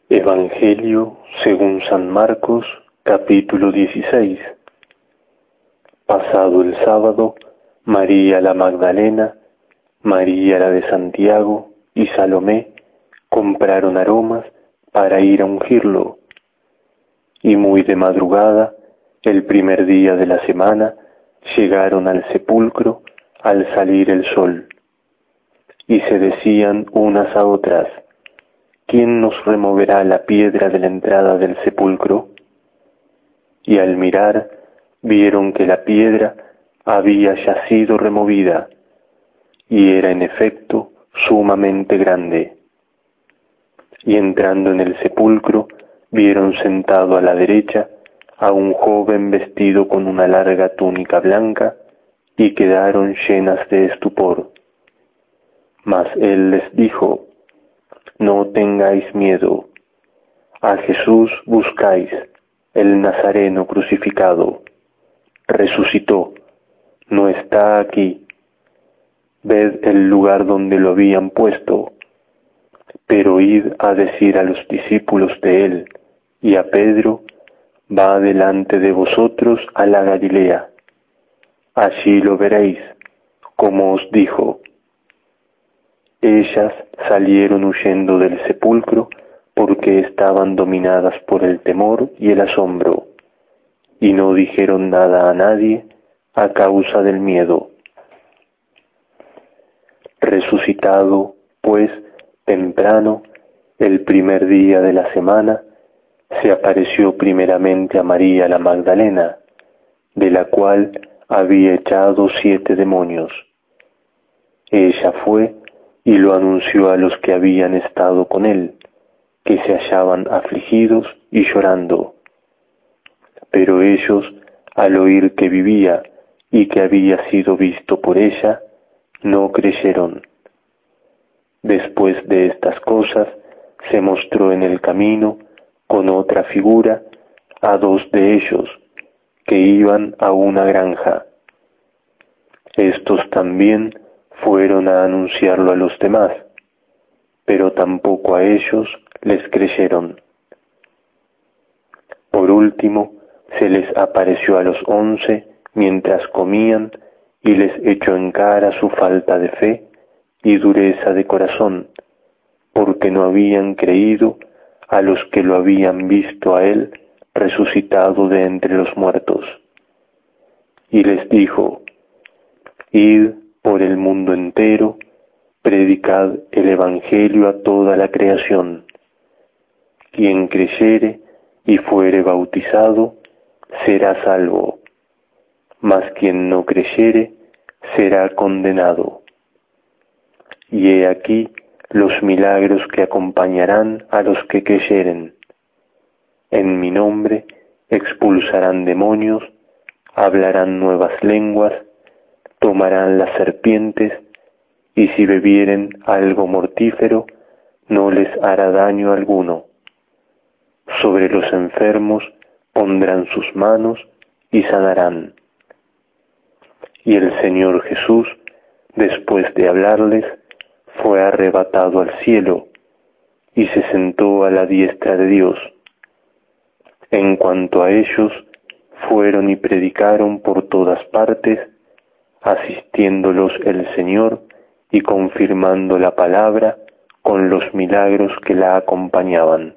Evangelio según San Marcos, capítulo 16. Pasado el sábado, María la Magdalena, María la de Santiago y Salomé compraron aromas para ir a ungirlo. Y muy de madrugada, el primer día de la semana, llegaron al sepulcro al salir el sol. Y se decían unas a otras: ¿quién nos removerá la piedra de la entrada del sepulcro? Y al mirar, vieron que la piedra había ya sido removida, y era en efecto sumamente grande. Y entrando en el sepulcro, vieron sentado a la derecha a un joven vestido con una larga túnica blanca, y quedaron llenas de estupor. Mas él les dijo: no tengáis miedo, a Jesús buscáis, el Nazareno crucificado. Resucitó, no está aquí. Ved el lugar donde lo habían puesto. Pero id a decir a los discípulos de él y a Pedro: va delante de vosotros a la Galilea. Allí lo veréis, como os dijo. Ellas salieron huyendo del sepulcro porque estaban dominadas por el temor y el asombro, y no dijeron nada a nadie a causa del miedo. Resucitado, pues, temprano, el primer día de la semana, se apareció primeramente a María la Magdalena, de la cual había echado 7 demonios. Ella fue y lo anunció a los que habían estado con él, que se hallaban afligidos y llorando. Pero ellos, al oír que vivía y que había sido visto por ella, no creyeron. Después de estas cosas, se mostró en el camino, con otra figura, a 2 de ellos, que iban a una granja. Estos también fueron a anunciarlo a los demás, pero tampoco a ellos les creyeron. Por último, se les apareció a los 11 mientras comían y les echó en cara su falta de fe y dureza de corazón, porque no habían creído a los que lo habían visto a él resucitado de entre los muertos. Y les dijo: id por el mundo entero, predicad el Evangelio a toda la creación. Quien creyere y fuere bautizado será salvo, mas quien no creyere será condenado. Y he aquí los milagros que acompañarán a los que creyeren. En mi nombre expulsarán demonios, hablarán nuevas lenguas, tomarán las serpientes, y si bebieren algo mortífero, no les hará daño alguno. Sobre los enfermos pondrán sus manos y sanarán. Y el Señor Jesús, después de hablarles, fue arrebatado al cielo y se sentó a la diestra de Dios. En cuanto a ellos, fueron y predicaron por todas partes, asistiéndolos el Señor y confirmando la palabra con los milagros que la acompañaban.